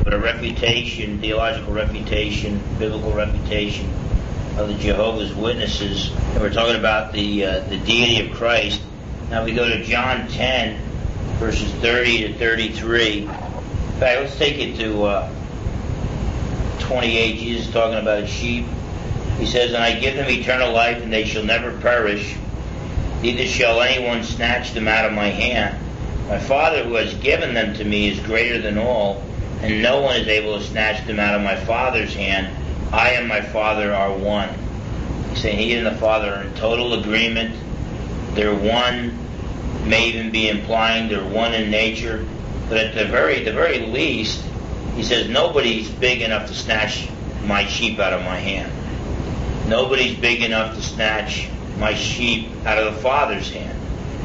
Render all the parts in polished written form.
but a refutation, theological refutation, biblical refutation of the Jehovah's Witnesses. And we're talking about the deity of Christ. Now we go to John 10, verses 30 to 33. In fact, let's take it to 28. Jesus is talking about his sheep. He says, "And I give them eternal life, and they shall never perish, neither shall anyone snatch them out of my hand. My Father who has given them to me is greater than all, and no one is able to snatch them out of my Father's hand. I and my Father are one." He's saying he and the Father are in total agreement. They're one, may even be implying they're one in nature. But at the very least, he says nobody's big enough to snatch my sheep out of my hand. Nobody's big enough to snatch my sheep out of the Father's hand.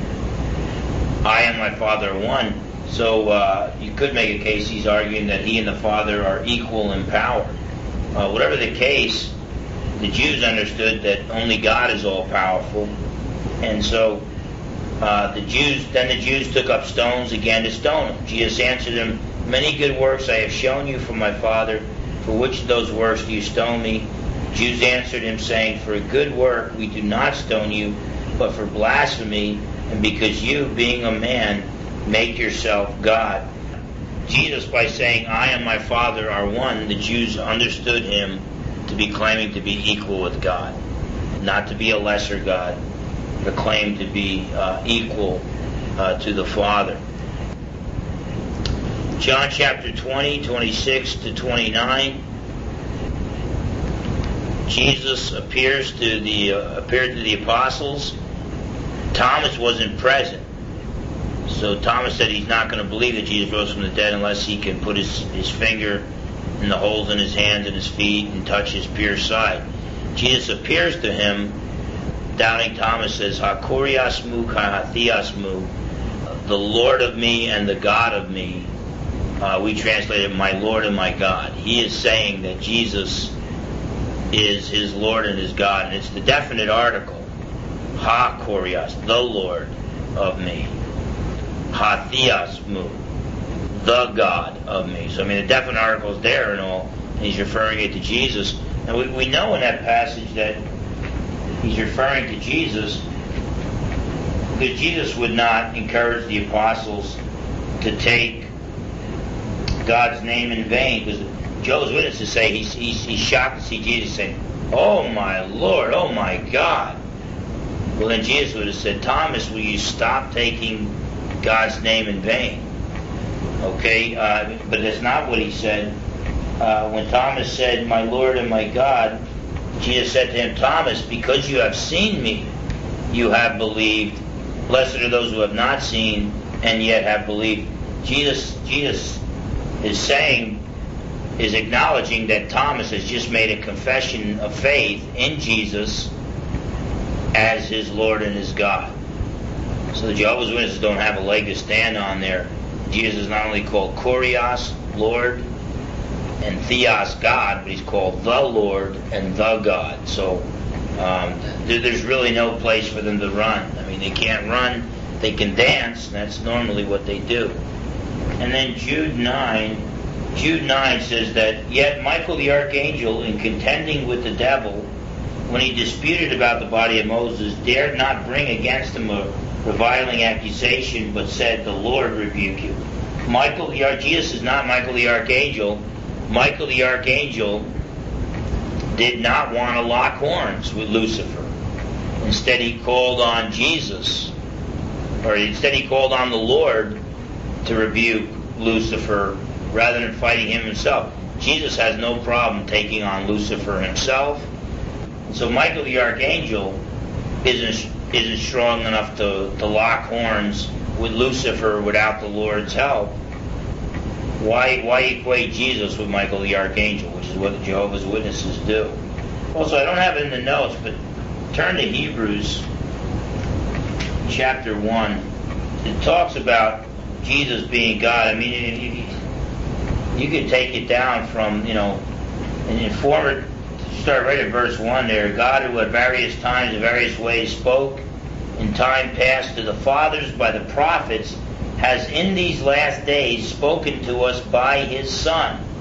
I and my Father are one. So you could make a case he's arguing that he and the Father are equal in power. Whatever the case, the Jews understood that only God is all-powerful. And so the Jews took up stones again to stone him. Jesus answered them, "Many good works I have shown you from my Father. For which of those works do you stone me?" Jews answered him, saying, "For a good work we do not stone you, but for blasphemy, and because you, being a man, make yourself God." Jesus, by saying, "I and my Father are one," the Jews understood him to be claiming to be equal with God, not to be a lesser God, but claim to be equal to the Father. John chapter 20, 26 to 29. Jesus appeared to the apostles. Thomas wasn't present. So Thomas said he's not going to believe that Jesus rose from the dead unless he can put his finger in the holes in his hands and his feet and touch his pierced side. Jesus appears to him. Doubting Thomas says, "Ha kurias mu, ha theos mu," the Lord of me and the God of me. We translate it, "my Lord and my God." He is saying that Jesus is his Lord and his God, and it's the definite article. Ha kurias, the Lord of me. Ha theos mu, the God of me. So the definite article is there and all, and he's referring it to Jesus. And we know in that passage that he's referring to Jesus because Jesus would not encourage the apostles to take God's name in vain. Because Jehovah's Witnesses say he's shocked to see Jesus saying, "Oh my Lord, oh my God." Well, then Jesus would have said, "Thomas, will you stop taking God's name in vain?" Okay, but that's not what he said. When Thomas said, "My Lord and my God," Jesus said to him, "Thomas, because you have seen me, you have believed. Blessed are those who have not seen and yet have believed." Jesus is acknowledging that Thomas has just made a confession of faith in Jesus as his Lord and his God. So the Jehovah's Witnesses don't have a leg to stand on there. Jesus is not only called Kurios, Lord, and Theos, God, but he's called the Lord and the God. So there's really no place for them to run. They can't run, they can dance, and that's normally what they do. And then Jude 9 says that, "Yet Michael the archangel, in contending with the devil, when he disputed about the body of Moses, dared not bring against him a reviling accusation, but said, 'The Lord rebuke you.'" Jesus is not Michael the archangel. Michael the archangel did not want to lock horns with Lucifer. Instead he called on Jesus, or instead he called on the Lord to rebuke Lucifer rather than fighting him himself. Jesus has no problem taking on Lucifer himself. And so Michael the archangel isn't strong enough to lock horns with Lucifer without the Lord's help. Why equate Jesus with Michael the archangel, which is what the Jehovah's Witnesses do? Also, I don't have it in the notes, but turn to Hebrews chapter 1. It talks about Jesus being God. You could take it down from, and start right at verse 1 there. "God, who at various times and various ways spoke in time past to the fathers by the prophets, has in these last days spoken to us by his Son,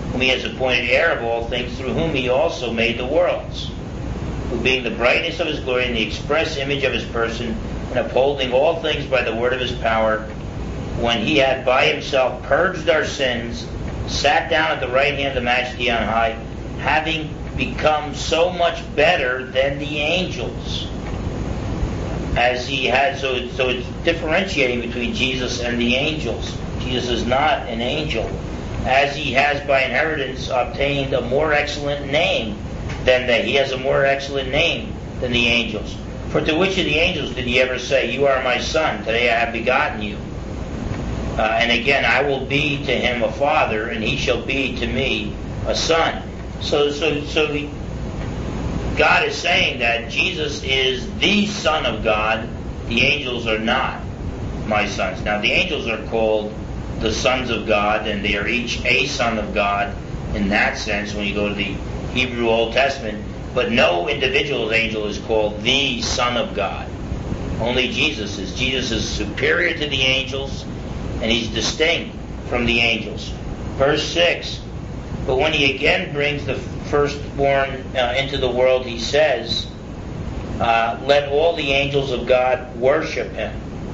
whom he has appointed heir of all things, through whom he also made the worlds, who being the brightness of his glory and the express image of his person, and upholding all things by the word of his power, when he had by himself purged our sins, sat down at the right hand of the Majesty on high, having become so much better than the angels. As he had, so it's differentiating between Jesus and the angels. Jesus is not an angel. As he has by inheritance obtained a more excellent name than they. He has a more excellent name than the angels. For to which of the angels did he ever say, "You are my son, today I have begotten you"? And again, "I will be to him a father, and he shall be to me a son." So God is saying that Jesus is the Son of God. The angels are not my sons. Now, the angels are called the sons of God, and they are each a son of God in that sense when you go to the Hebrew Old Testament. But no individual angel is called the Son of God. Only Jesus is. Jesus is superior to the angels, and he's distinct from the angels. Verse 6, but when he again brings the firstborn into the world, he says, let all the angels of God worship him.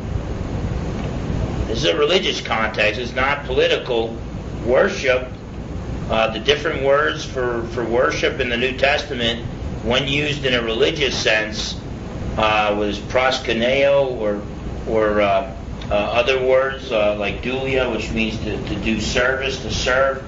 This is a religious context. It's not political worship. The different words for worship in the New Testament, when used in a religious sense, was proskuneo or other words like dulia, which means to do service, to serve.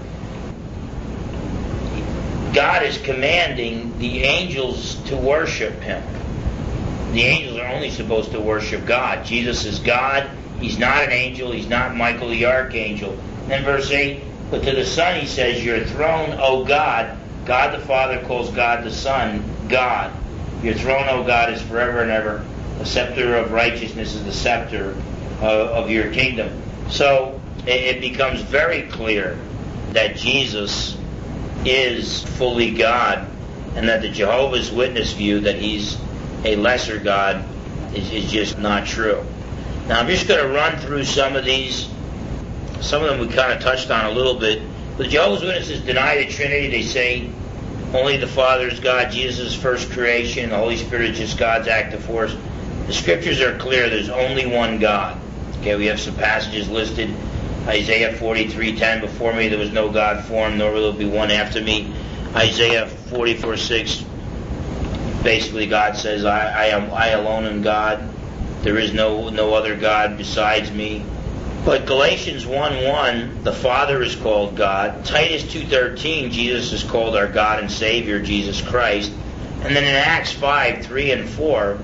God is commanding the angels to worship him. The angels are only supposed to worship God. Jesus is God. He's not an angel. He's not Michael the archangel. Then verse 8, but to the Son he says, your throne, O God. God the Father calls God the Son God. Your throne, O God, is forever and ever. The scepter of righteousness is the scepter of your kingdom. So it becomes very clear that Jesus is fully God, and that the Jehovah's Witness view that he's a lesser God is just not true. Now I'm just going to run through some of these. Some of them we kind of touched on a little bit. The Jehovah's Witnesses deny the Trinity. They say only the Father is God, Jesus is first creation, the Holy Spirit is just God's active force. The Scriptures are clear. There's only one God. Okay, we have some passages listed. Isaiah 43:10, before me there was no God formed, nor will there be one after me. Isaiah 44:6, basically God says, I alone am God. There is no other God besides me. But Galatians 1:1, the Father is called God. Titus 2:13, Jesus is called our God and Savior, Jesus Christ. And then in Acts 5:3 and 4,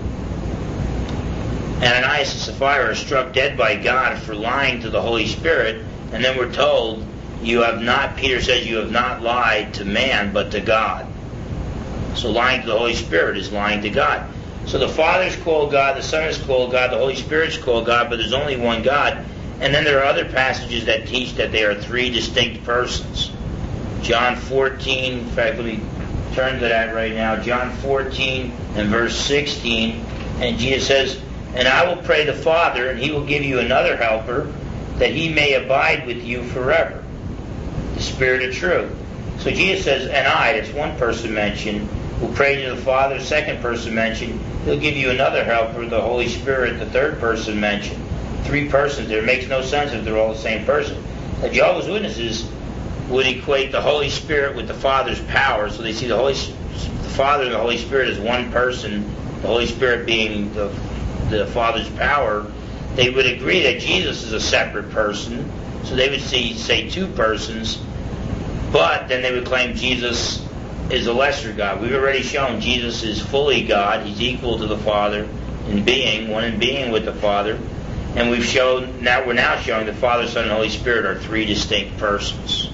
Ananias and Sapphira are struck dead by God for lying to the Holy Spirit, and then we're told, Peter says, you have not lied to man, but to God. So lying to the Holy Spirit is lying to God. So the Father is called God, the Son is called God, the Holy Spirit is called God, but there's only one God. And then there are other passages that teach that they are three distinct persons. John 14, in fact, let me turn to that right now. John 14 and verse 16, and Jesus says, and I will pray the Father, and he will give you another helper, that he may abide with you forever. The Spirit of truth. So Jesus says, and I, that's one person mentioned, will pray to the Father. Second person mentioned, he'll give you another helper, the Holy Spirit. The third person mentioned. Three persons there. It makes no sense if they're all the same person. The Jehovah's Witnesses would equate the Holy Spirit with the Father's power. So they see the Father and the Holy Spirit as one person, the Holy Spirit being the Father's power. They would agree that Jesus is a separate person, so they would say two persons, but then they would claim Jesus is a lesser God. We've already shown Jesus is fully God. He's equal to the Father in being, one in being with the Father. And we're now showing the Father, Son, and Holy Spirit are three distinct persons.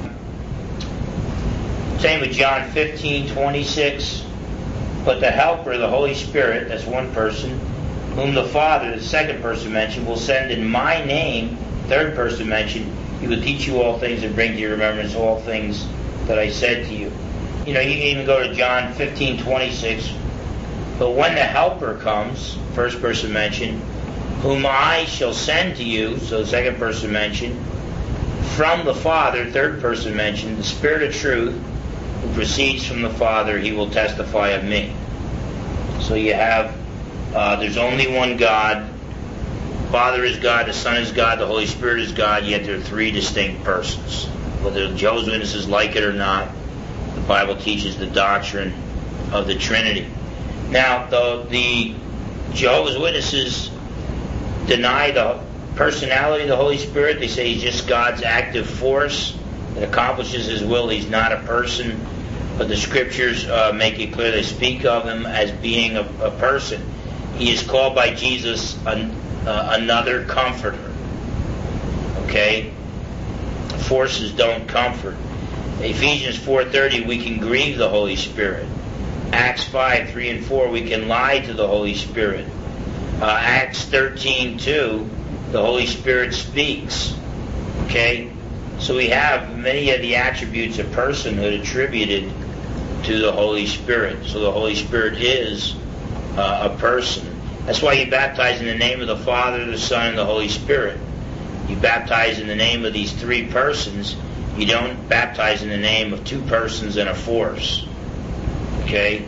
Same with John 15:26. But the Helper, the Holy Spirit, that's one person, whom the Father, the second person mentioned, will send in my name, third person mentioned, he will teach you all things and bring to your remembrance all things that I said to you. You can even go to John 15:26. But when the Helper comes, first person mentioned, whom I shall send to you, so the second person mentioned, from the Father, third person mentioned, the Spirit of truth, who proceeds from the Father, he will testify of me. So you have, there's only one God. Father is God, the Son is God, the Holy Spirit is God, yet there are three distinct persons. Whether Jehovah's Witnesses like it or not, the Bible teaches the doctrine of the Trinity. Now, the Jehovah's Witnesses deny the personality of the Holy Spirit. They say he's just God's active force that accomplishes his will. He's not a person, but the Scriptures make it clear they speak of him as being a person. He is called by Jesus another comforter. Okay? Forces don't comfort. Ephesians 4:30, we can grieve the Holy Spirit. Acts 5:3 and 4, we can lie to the Holy Spirit. Acts 13:2, the Holy Spirit speaks. Okay? So we have many of the attributes of personhood attributed to the Holy Spirit. So the Holy Spirit is a person. That's why you baptize in the name of the Father, the Son, and the Holy Spirit. You baptize in the name of these three persons. You don't baptize in the name of two persons and a force. Okay?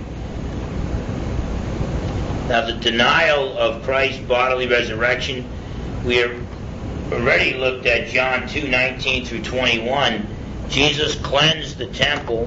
Now the denial of Christ's bodily resurrection, we have already looked at John 2:19 through 21. Jesus cleansed the temple,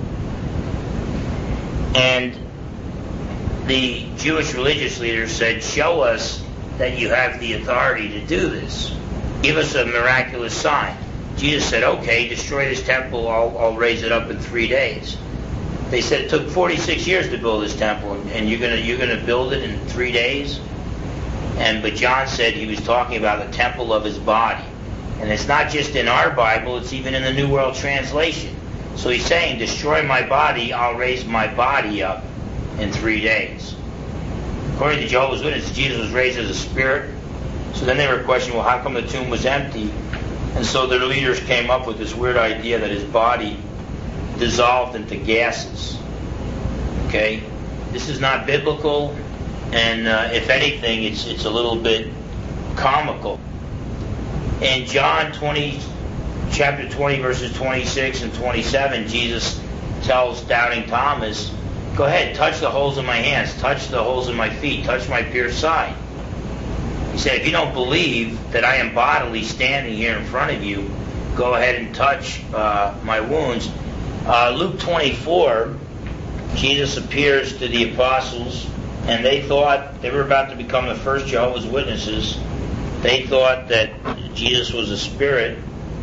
and the Jewish religious leaders said, show us that you have the authority to do this. Give us a miraculous sign. Jesus said, okay, destroy this temple, I'll raise it up in 3 days. They said it took 46 years to build this temple, and you're gonna build it in 3 days? But John said he was talking about the temple of his body. And it's not just in our Bible, it's even in the New World Translation. So he's saying, destroy my body, I'll raise my body up in 3 days. According to Jehovah's Witnesses, Jesus was raised as a spirit. So then they were questioning, well, how come the tomb was empty? And so their leaders came up with this weird idea that his body dissolved into gases. Okay? This is not biblical, and if anything, it's a little bit comical. In John chapter 20, verses 26 and 27, Jesus tells doubting Thomas, go ahead, touch the holes in my hands, touch the holes in my feet, touch my pierced side. He said, if you don't believe that I am bodily standing here in front of you, go ahead and touch my wounds. Luke 24, Jesus appears to the apostles, and they thought they were about to become the first Jehovah's Witnesses. They thought that Jesus was a spirit.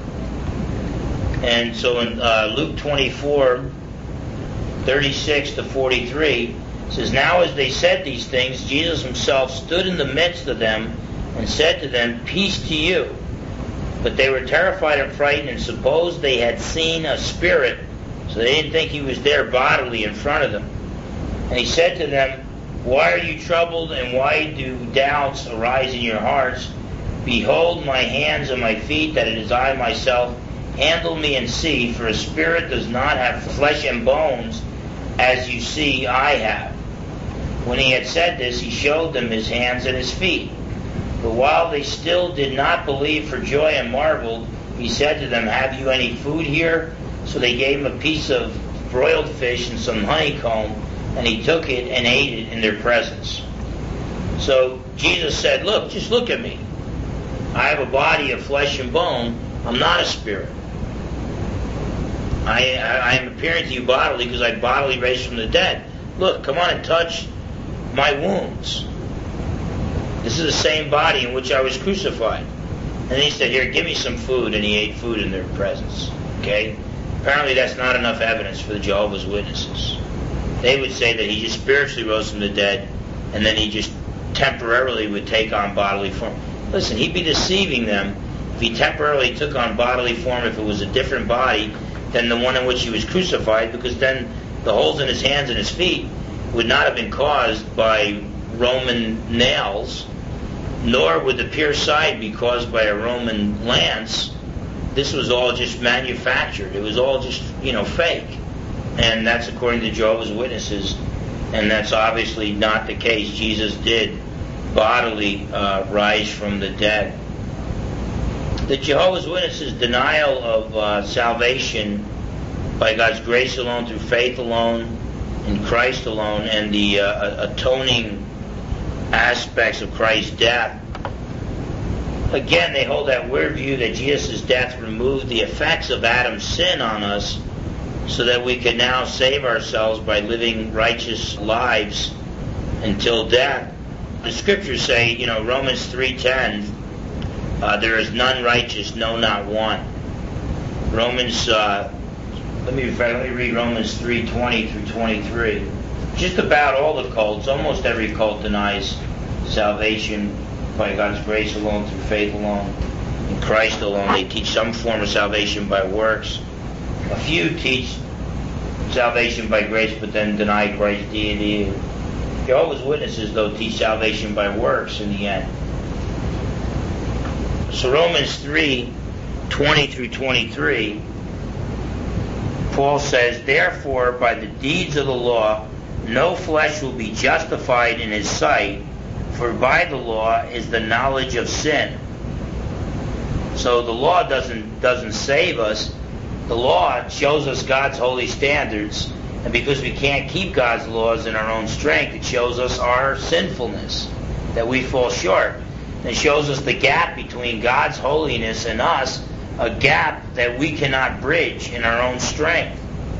And so in Luke 24, 36 to 43, it says, now as they said these things, Jesus himself stood in the midst of them and said to them, peace to you. But they were terrified and frightened and supposed they had seen a spirit, so they didn't think he was there bodily in front of them. And he said to them, why are you troubled, and why do doubts arise in your hearts? Behold my hands and my feet, that it is I myself. Handle me and see, for a spirit does not have flesh and bones, as you see I have. When he had said this, he showed them his hands and his feet. But while they still did not believe for joy and marveled, he said to them, have you any food here? So they gave him a piece of broiled fish and some honeycomb, and he took it and ate it in their presence. So Jesus said, look, just look at me. I have a body of flesh and bone. I'm not a spirit. I am appearing to you bodily because I bodily raised from the dead. Look, come on and touch my wounds. This is the same body in which I was crucified. And then he said, here, give me some food, and he ate food in their presence. Okay? Apparently that's not enough evidence for the Jehovah's Witnesses. They would say that he just spiritually rose from the dead, and then he just temporarily would take on bodily form. Listen, he'd be deceiving them if he temporarily took on bodily form if it was a different body than the one in which he was crucified, because then the holes in his hands and his feet would not have been caused by Roman nails, nor would the pierced side be caused by a Roman lance. This was all just manufactured. It was all just, fake. And that's according to Jehovah's Witnesses, and that's obviously not the case. Jesus did bodily rise from the dead. The Jehovah's Witnesses' denial of salvation by God's grace alone, through faith alone, in Christ alone, and the atoning aspects of Christ's death. Again, they hold that weird view that Jesus' death removed the effects of Adam's sin on us so that we can now save ourselves by living righteous lives until death. The scriptures say, Romans 3:10, there is none righteous, no, not one. Let me read Romans 3:20 through 23. Just about all the cults, almost every cult denies salvation by God's grace alone, through faith alone, in Christ alone. They teach some form of salvation by works. A few teach salvation by grace, but then deny Christ's deity. Jehovah's Witnesses, though, teach salvation by works in the end. So Romans 3:20 through 23, Paul says, therefore, by the deeds of the law, no flesh will be justified in his sight, for by the law is the knowledge of sin. So the law doesn't save us. The law shows us God's holy standards, and because we can't keep God's laws in our own strength, it shows us our sinfulness, that we fall short. It shows us the gap between God's holiness and us, a gap that we cannot bridge in our own strength.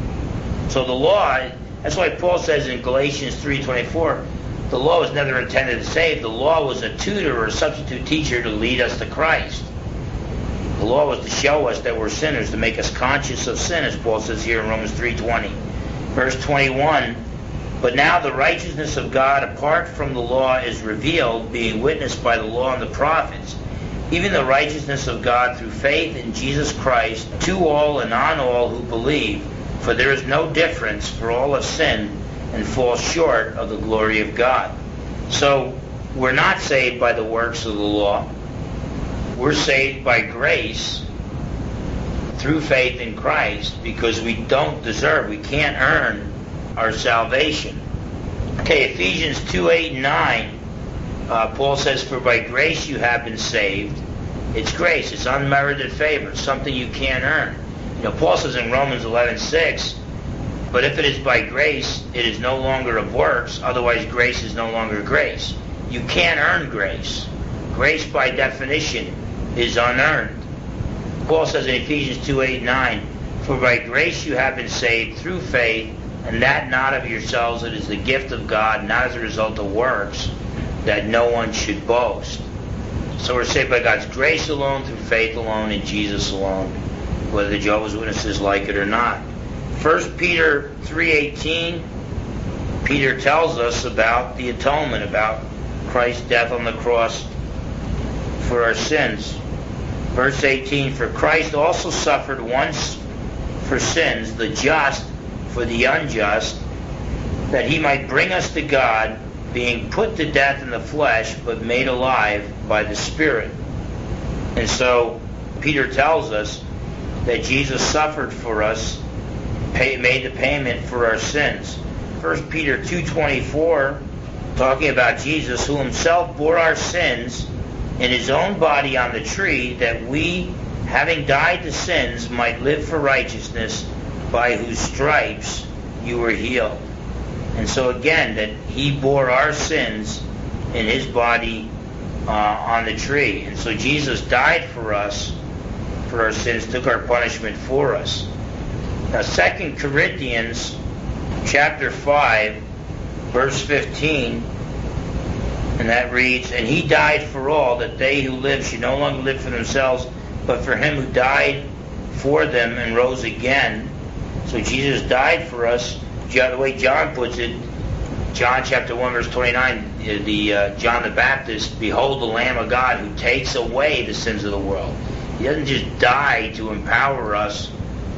So the law, that's why Paul says in Galatians 3:24, the law was never intended to save. The law was a tutor or a substitute teacher to lead us to Christ. The law was to show us that we're sinners, to make us conscious of sin, as Paul says here in Romans 3:20. Verse 21, but now the righteousness of God apart from the law is revealed, being witnessed by the law and the prophets, even the righteousness of God through faith in Jesus Christ, to all and on all who believe. For there is no difference, for all have sinned and fall short of the glory of God. So we're not saved by the works of the law. We're saved by grace through faith in Christ, because we don't deserve, we can't earn our salvation. Okay, Ephesians 2:8 and 9, Paul says, for by grace you have been saved. It's grace, it's unmerited favor, it's something you can't earn. Paul says in Romans 11:6, but if it is by grace, it is no longer of works, otherwise grace is no longer grace. You can't earn grace. Grace by definition is unearned. Paul says in Ephesians 2:8, 9, for by grace you have been saved through faith, and that not of yourselves, it is the gift of God, not as a result of works, that no one should boast. So we're saved by God's grace alone, through faith alone, in Jesus alone, whether the Jehovah's Witnesses like it or not. 1 Peter 3:18, Peter tells us about the atonement, about Christ's death on the cross for our sins. Verse 18, for Christ also suffered once for sins, the just for the unjust, that he might bring us to God, being put to death in the flesh, but made alive by the Spirit. And so Peter tells us that Jesus suffered for us, made the payment for our sins. 1 Peter 2:24, talking about Jesus, who himself bore our sins in his own body on the tree, that we, having died to sins, might live for righteousness, by whose stripes you were healed. And so again, that he bore our sins in his body on the tree. And so Jesus died for us, for our sins, took our punishment for us. Now 2 Corinthians chapter 5, verse 15, and that reads, and he died for all, that they who live should no longer live for themselves, but for him who died for them and rose again. So Jesus died for us. The way John puts it, John chapter 1, verse 29, John the Baptist, behold the Lamb of God who takes away the sins of the world. He doesn't just die to empower us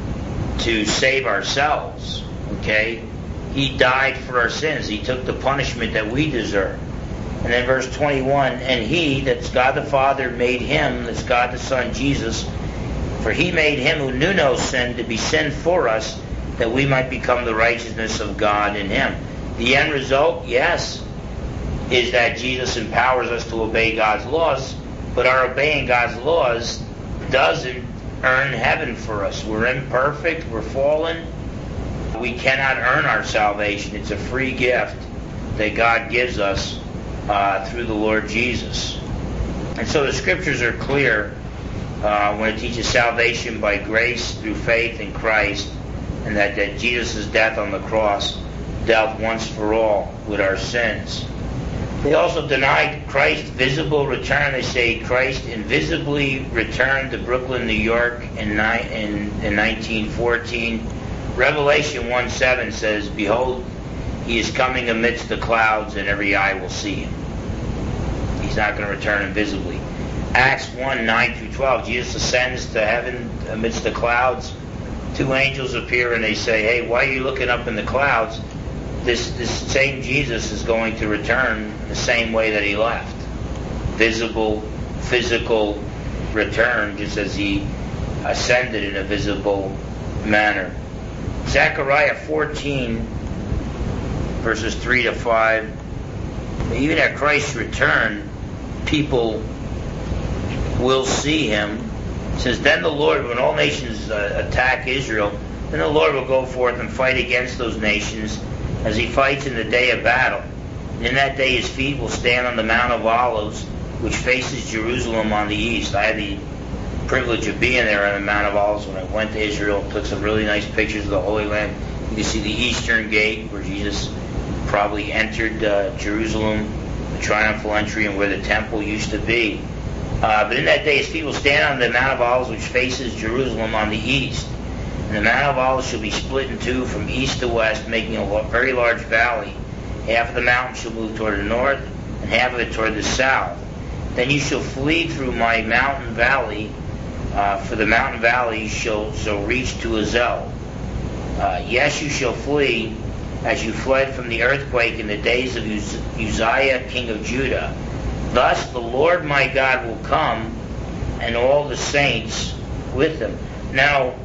to save ourselves, okay? He died for our sins. He took the punishment that we deserve. And then verse 21, and he, that's God the Father, made him, that's God the Son, Jesus, for he made him who knew no sin to be sin for us, that we might become the righteousness of God in him. The end result, yes, is that Jesus empowers us to obey God's laws, but our obeying God's laws doesn't earn heaven for us. We're imperfect, we're fallen. We cannot earn our salvation. It's a free gift that God gives us through the Lord Jesus. And so the scriptures are clear when it teaches salvation by grace through faith in Christ, and that Jesus' death on the cross dealt once for all with our sins. They also denied Christ's visible return. They say Christ invisibly returned to Brooklyn, New York in 1914. Revelation 1:7 says, "Behold, he is coming amidst the clouds, and every eye will see him." He's not going to return invisibly. Acts 1:9-12, Jesus ascends to heaven amidst the clouds. Two angels appear and they say, "Hey, why are you looking up in the clouds? This same Jesus is going to return the same way that he left." Visible, physical return, just as he ascended in a visible manner. Zechariah 14, verses 3-5. Even at Christ's return, people will see him. It says, "Then the Lord, when all nations attack Israel, then the Lord will go forth and fight against those nations as he fights in the day of battle. And in that day his feet will stand on the Mount of Olives, which faces Jerusalem on the east." I had the privilege of being there on the Mount of Olives when I went to Israel. Took some really nice pictures of the Holy Land. You can see the Eastern Gate where Jesus probably entered Jerusalem, the triumphal entry, and where the temple used to be. But in that day his feet will stand on the Mount of Olives, which faces Jerusalem on the east. And the Mount of Olives shall be split in two from east to west, making a very large valley. Half of the mountain shall move toward the north, and half of it toward the south. Then you shall flee through my mountain valley, for the mountain valley shall reach to Azel. Yes, you shall flee, as you fled from the earthquake in the days of Uzziah, king of Judah. Thus the Lord my God will come, and all the saints with him. Now,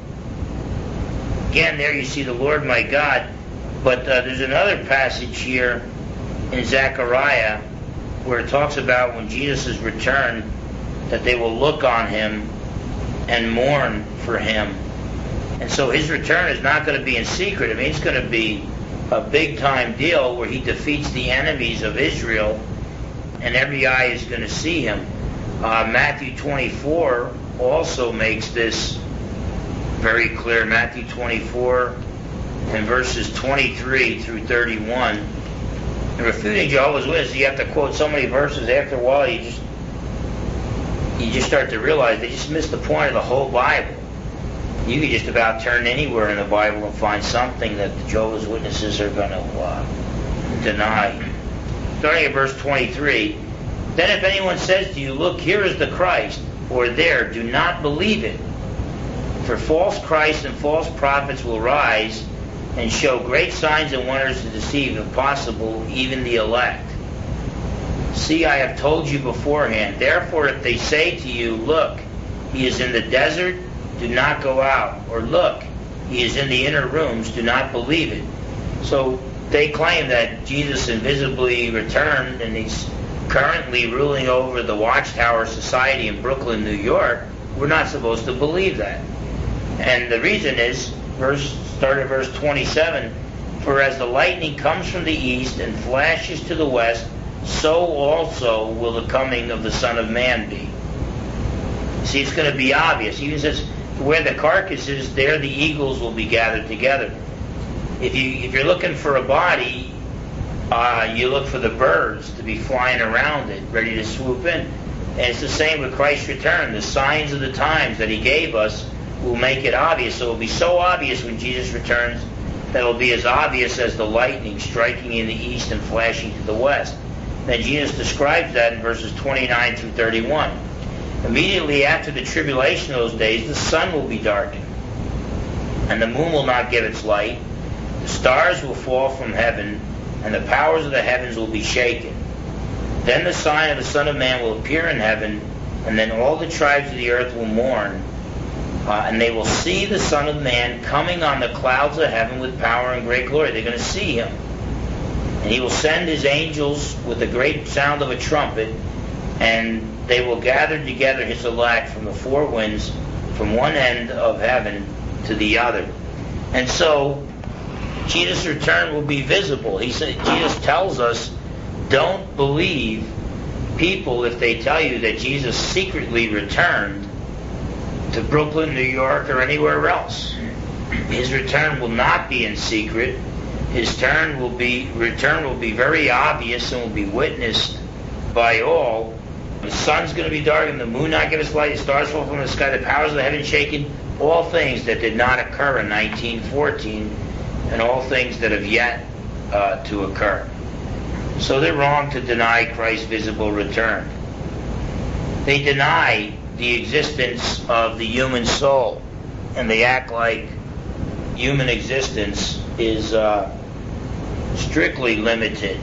again, there you see the Lord my God, but there's another passage here in Zechariah where it talks about when Jesus is returned, that they will look on him and mourn for him. And so his return is not going to be in secret. I mean, it's going to be a big-time deal where he defeats the enemies of Israel, and every eye is going to see him. Matthew 24 also makes this very clear. Matthew 24 and verses 23-31. In refuting Jehovah's Witnesses, you have to quote so many verses. After a while, you just start to realize they just missed the point of the whole Bible. You could just about turn anywhere in the Bible and find something that the Jehovah's Witnesses are going to deny. Starting at verse 23, "Then if anyone says to you, 'Look, here is the Christ,' or 'There,' do not believe it. For false Christs and false prophets will rise and show great signs and wonders to deceive, if possible, even the elect. See, I have told you beforehand. Therefore, if they say to you, 'Look, he is in the desert,' do not go out. Or 'Look, he is in the inner rooms,' do not believe it." So they claim that Jesus invisibly returned and he's currently ruling over the Watchtower Society in Brooklyn, New York. We're not supposed to believe that. And the reason is, start at verse 27, "For as the lightning comes from the east and flashes to the west, so also will the coming of the Son of Man be." See, it's going to be obvious. He even says, "Where the carcass is, there the eagles will be gathered together." If you're looking for a body, you look for the birds to be flying around it, ready to swoop in. And it's the same with Christ's return. The signs of the times that he gave us will make it obvious. So it will be so obvious when Jesus returns that it will be as obvious as the lightning striking in the east and flashing to the west. Then Jesus describes that in verses 29-31. "Immediately after the tribulation of those days, the sun will be darkened, and the moon will not give its light. The stars will fall from heaven, and the powers of the heavens will be shaken. Then the sign of the Son of Man will appear in heaven, and then all the tribes of the earth will mourn, and they will see the Son of Man coming on the clouds of heaven with power and great glory." They're going to see him. "And he will send his angels with a great sound of a trumpet, and they will gather together his elect from the four winds, from one end of heaven to the other. And so Jesus' return will be visible. Jesus tells us, don't believe people if they tell you that Jesus secretly returned to Brooklyn, New York, or anywhere else. His return will not be in secret. His return will be very obvious and will be witnessed by all. The sun's going to be dark and the moon not give its light, the stars fall from the sky, the powers of the heaven shaken, all things that did not occur in 1914 and all things that have yet to occur. So they're wrong to deny Christ's visible return. They deny the existence of the human soul, and they act like human existence is strictly limited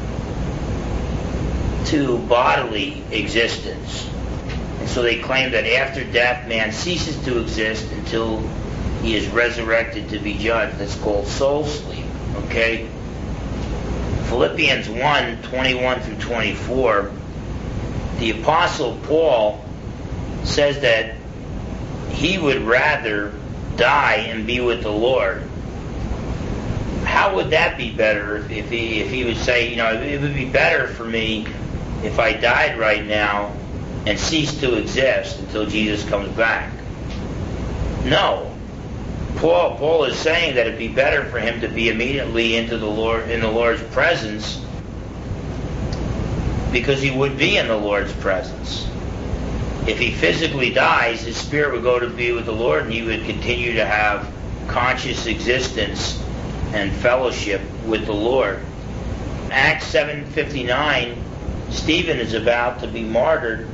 to bodily existence. And so they claim that after death, man ceases to exist until he is resurrected to be judged. That's called soul sleep. Okay? Philippians 1, 21 through 24, the Apostle Paul says that he would rather die and be with the Lord. How would that be better if he would say, it would be better for me if I died right now and ceased to exist until Jesus comes back? No. Paul is saying that it'd be better for him to be immediately in the Lord's presence, because he would be in the Lord's presence. If he physically dies, his spirit would go to be with the Lord, and he would continue to have conscious existence and fellowship with the Lord. Acts 7:59, Stephen is about to be martyred,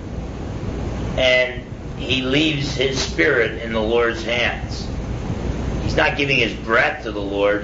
and he leaves his spirit in the Lord's hands. He's not giving his breath to the Lord.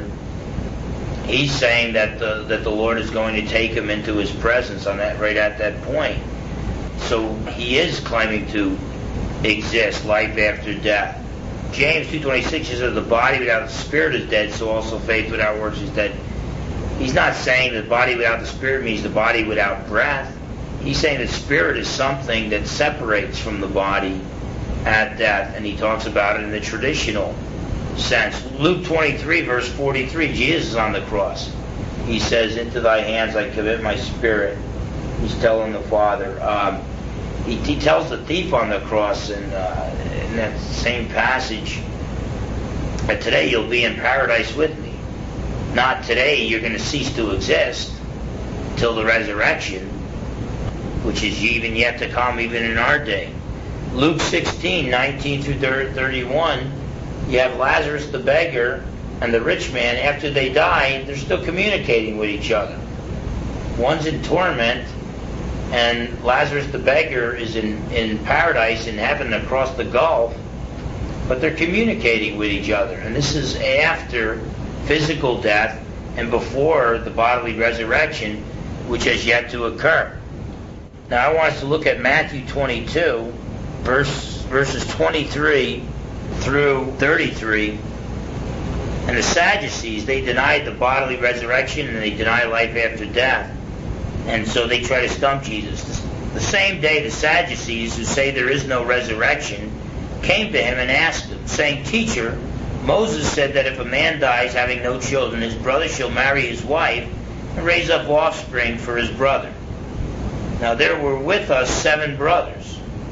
He's saying that the Lord is going to take him into his presence right at that point. So he is claiming to exist, life after death. James 2:26 says, the body without the spirit is dead, so also faith without works is dead. He's not saying the body without the spirit means the body without breath. He's saying the spirit is something that separates from the body at death, and he talks about it in the traditional sense. Luke 23, verse 43, Jesus is on the cross. He says, into thy hands I commit my spirit. He's telling the Father. He tells the thief on the cross in that same passage that today you'll be in paradise with me. Not today, you're going to cease to exist till the resurrection, which is even yet to come, even in our day. Luke 16, 19 through 31, you have Lazarus the beggar and the rich man. After they die, they're still communicating with each other. One's in torment, and Lazarus the beggar is in paradise in heaven across the gulf, but they're communicating with each other. And this is after physical death and before the bodily resurrection, which has yet to occur. Now I want us to look at Matthew 22, verses 23 through 33. And the Sadducees, they denied the bodily resurrection and they deny life after death. And so they try to stump Jesus. The same day the Sadducees, who say there is no resurrection, came to him and asked him, saying, Teacher, Moses said that if a man dies having no children, his brother shall marry his wife and raise up offspring for his brother. Now there were with us 7 brothers.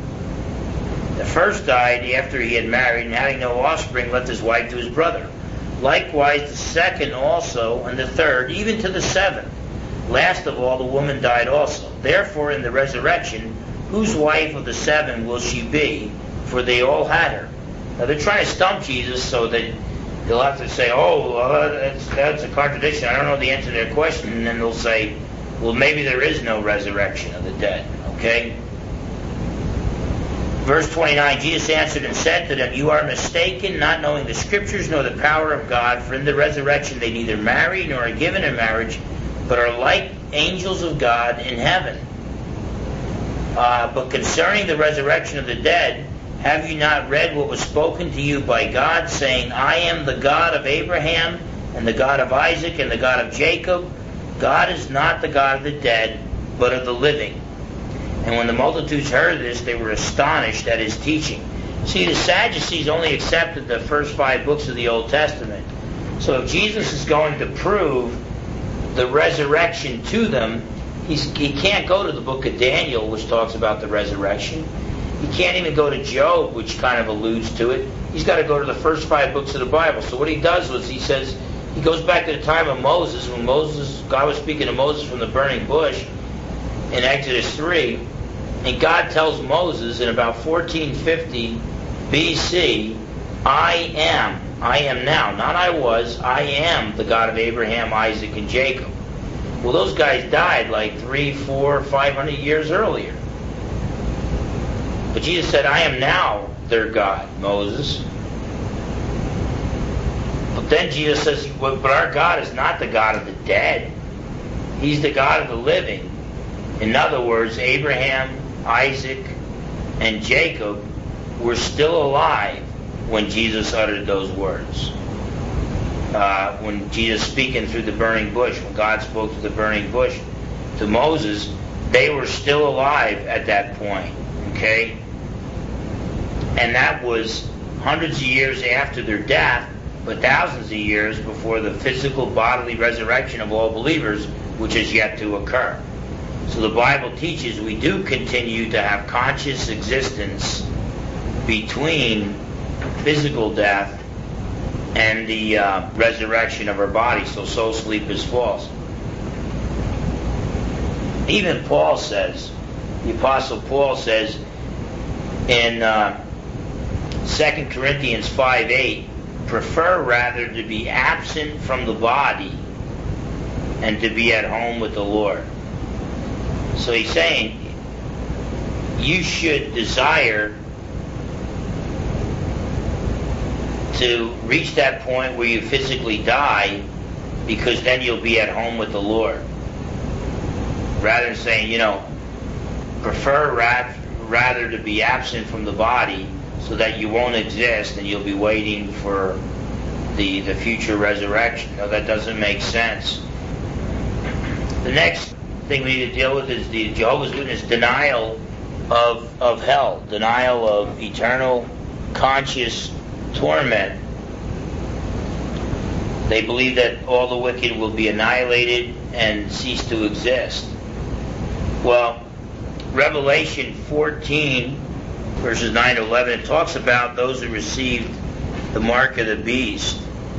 The first died after he had married, and having no offspring, left his wife to his brother. Likewise the second also, and the third, even to the 7th. Last of all, the woman died also. Therefore, in the resurrection, whose wife of the 7 will she be? For they all had her. Now they're trying to stump Jesus so that they'll have to say, that's a contradiction. I don't know the answer to their question. And then they'll say, well, maybe there is no resurrection of the dead. Okay? Verse 29, Jesus answered and said to them, You are mistaken, not knowing the Scriptures nor the power of God, for in the resurrection they neither marry nor are given in marriage, but are like angels of God in heaven. But concerning the resurrection of the dead, have you not read what was spoken to you by God, saying, I am the God of Abraham, and the God of Isaac, and the God of Jacob? God is not the God of the dead, but of the living. And when the multitudes heard this, they were astonished at his teaching. See, the Sadducees only accepted the first 5 books of the Old Testament. So if Jesus is going to prove the resurrection to them, he can't go to the book of Daniel, which talks about the resurrection. He can't even go to Job, which kind of alludes to it. He's got to go to the first 5 books of the Bible. So what he does was he goes back to the time of Moses, when God was speaking to Moses from the burning bush in Exodus 3, and God tells Moses in about 1450 BC, I am now, not I was, I am the God of Abraham, Isaac, and Jacob. Well, those guys died like 300, 400, 500 years earlier. But Jesus said, I am now their God, Moses. But then Jesus says, but our God is not the God of the dead. He's the God of the living. In other words, Abraham, Isaac, and Jacob were still alive when Jesus uttered those words. When Jesus speaking through the burning bush, when God spoke through the burning bush to Moses, they were still alive at that point. Okay? And that was hundreds of years after their death, but thousands of years before the physical bodily resurrection of all believers, which is yet to occur. So the Bible teaches we do continue to have conscious existence between physical death and the resurrection of our body. So soul sleep is false. Even Paul says, the Apostle Paul says in 2 Corinthians 5:8, prefer rather to be absent from the body and to be at home with the Lord. So he's saying you should desire to reach that point where you physically die, because then you'll be at home with the Lord. Rather than saying, prefer rather to be absent from the body so that you won't exist and you'll be waiting for the future resurrection. No, that doesn't make sense. The next thing we need to deal with is the Jehovah's Witness denial of hell, denial of eternal conscious torment. They believe that all the wicked will be annihilated and cease to exist. Well, Revelation 14, verses 9 to 11, it talks about those who received the mark of the beast,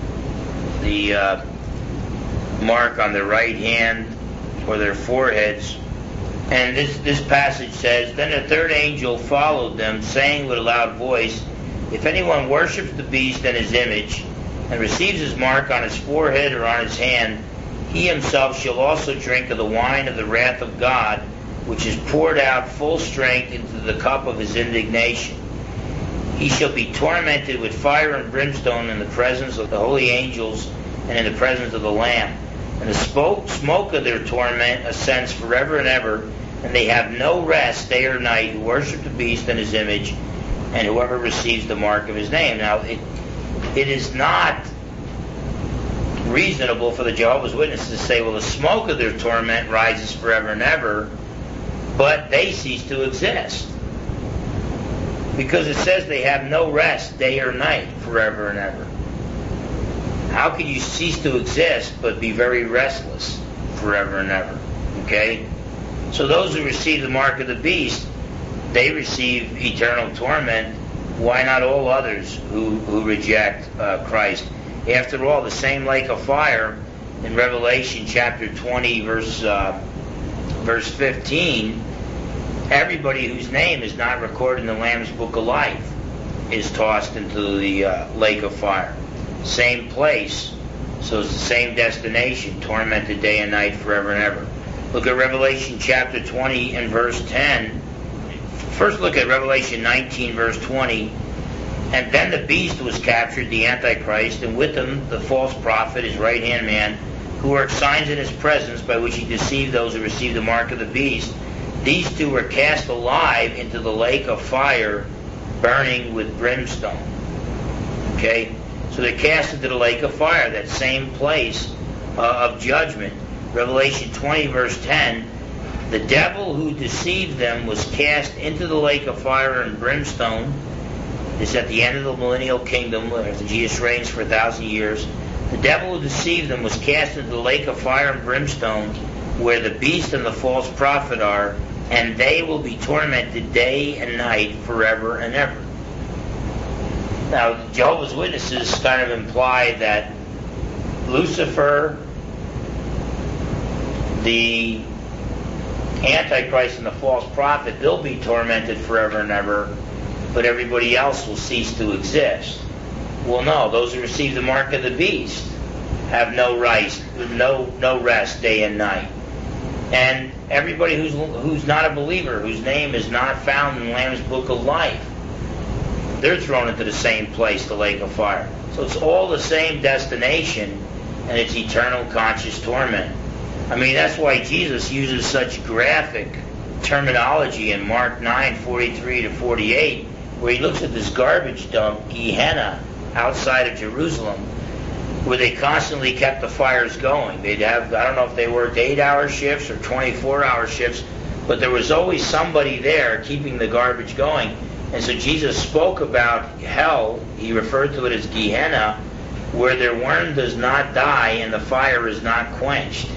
the mark on their right hand or their foreheads. And this passage says, then a third angel followed them, saying with a loud voice, if anyone worships the beast and his image, and receives his mark on his forehead or on his hand, he himself shall also drink of the wine of the wrath of God, which is poured out full strength into the cup of his indignation. He shall be tormented with fire and brimstone in the presence of the holy angels and in the presence of the Lamb. And the smoke of their torment ascends forever and ever, and they have no rest day or night who worship the beast and his image, and whoever receives the mark of his name. Now, it is not reasonable for the Jehovah's Witnesses to say, well, the smoke of their torment rises forever and ever, but they cease to exist. Because it says they have no rest day or night forever and ever. How can you cease to exist but be very restless forever and ever? Okay? So those who receive the mark of the beast, they receive eternal torment. Why not all others who reject Christ? After all, the same lake of fire in Revelation chapter 20, verse 15, everybody whose name is not recorded in the Lamb's Book of Life is tossed into the lake of fire. Same place, so it's the same destination, tormented day and night forever and ever. Look at Revelation chapter 20 and verse 10. First look at Revelation 19 verse 20. And then the beast was captured, the Antichrist, and with him the false prophet, his right-hand man, who worked signs in his presence by which he deceived those who received the mark of the beast. These two were cast alive into the lake of fire, burning with brimstone. Okay? So they're cast into the lake of fire, that same place of judgment. Revelation 20 verse 10, The devil who deceived them was cast into the lake of fire and brimstone. This is at the end of the millennial kingdom, after Jesus reigns for 1,000 years. The devil who deceived them was cast into the lake of fire and brimstone, where the beast and the false prophet are, and they will be tormented day and night forever and ever. Now, Jehovah's Witnesses kind of imply that Lucifer, the Antichrist, and the false prophet, they'll be tormented forever and ever, but everybody else will cease to exist. Well, no, those who receive the mark of the beast have no rest day and night. And everybody who's not a believer, whose name is not found in the Lamb's Book of Life, they're thrown into the same place, the lake of fire. So it's all the same destination, and it's eternal conscious torment. I mean, that's why Jesus uses such graphic terminology in Mark 9:43-48, where he looks at this garbage dump, Gehenna, outside of Jerusalem, where they constantly kept the fires going. They'd have, I don't know if they worked 8-hour shifts or 24-hour shifts, but there was always somebody there keeping the garbage going. And so Jesus spoke about hell. He referred to it as Gehenna, where their worm does not die and the fire is not quenched.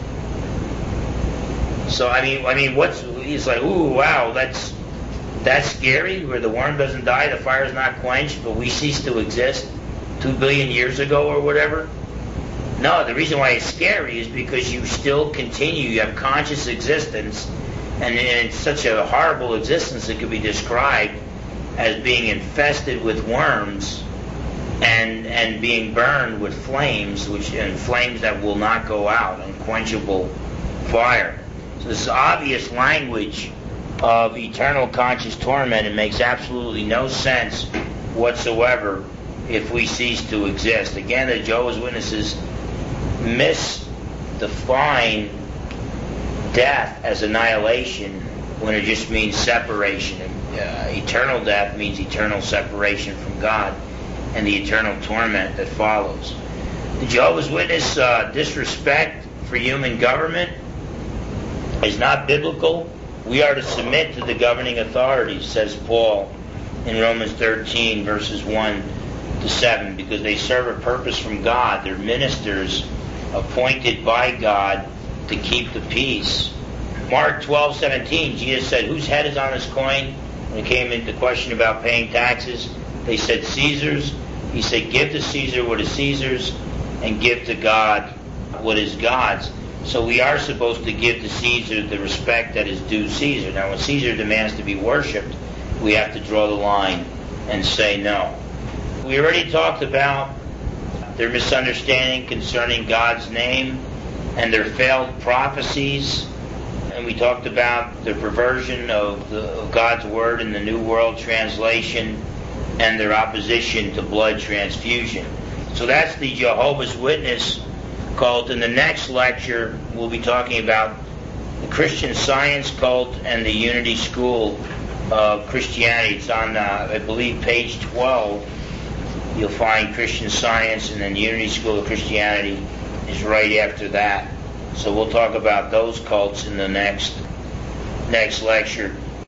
So I mean, he's like, ooh, wow, that's scary, where the worm doesn't die, the fire is not quenched, but we cease to exist 2 billion years ago or whatever. No, the reason why it's scary is because you still continue, you have conscious existence, and it's such a horrible existence that could be described as being infested with worms and being burned with flames, and flames that will not go out, unquenchable fire. So this is obvious language of eternal conscious torment. It makes absolutely no sense whatsoever if we cease to exist. Again, the Jehovah's Witnesses misdefine death as annihilation when it just means separation. Eternal death means eternal separation from God and the eternal torment that follows. The Jehovah's Witness disrespect for human government is not biblical. We are to submit to the governing authorities, says Paul in Romans 13, verses 1-7, because they serve a purpose from God. They're ministers appointed by God to keep the peace. Mark 12:17, Jesus said, whose head is on this coin? When it came into question about paying taxes, they said Caesar's. He said, give to Caesar what is Caesar's, and give to God what is God's. So we are supposed to give to Caesar the respect that is due Caesar. Now, when Caesar demands to be worshipped, we have to draw the line and say no. We already talked about their misunderstanding concerning God's name and their failed prophecies. And we talked about the perversion of God's Word in the New World Translation and their opposition to blood transfusion. So that's the Jehovah's Witness cult. In the next lecture, we'll be talking about the Christian Science cult and the Unity School of Christianity. It's on, I believe, page 12. You'll find Christian Science, and then Unity School of Christianity is right after that. So we'll talk about those cults in the next lecture.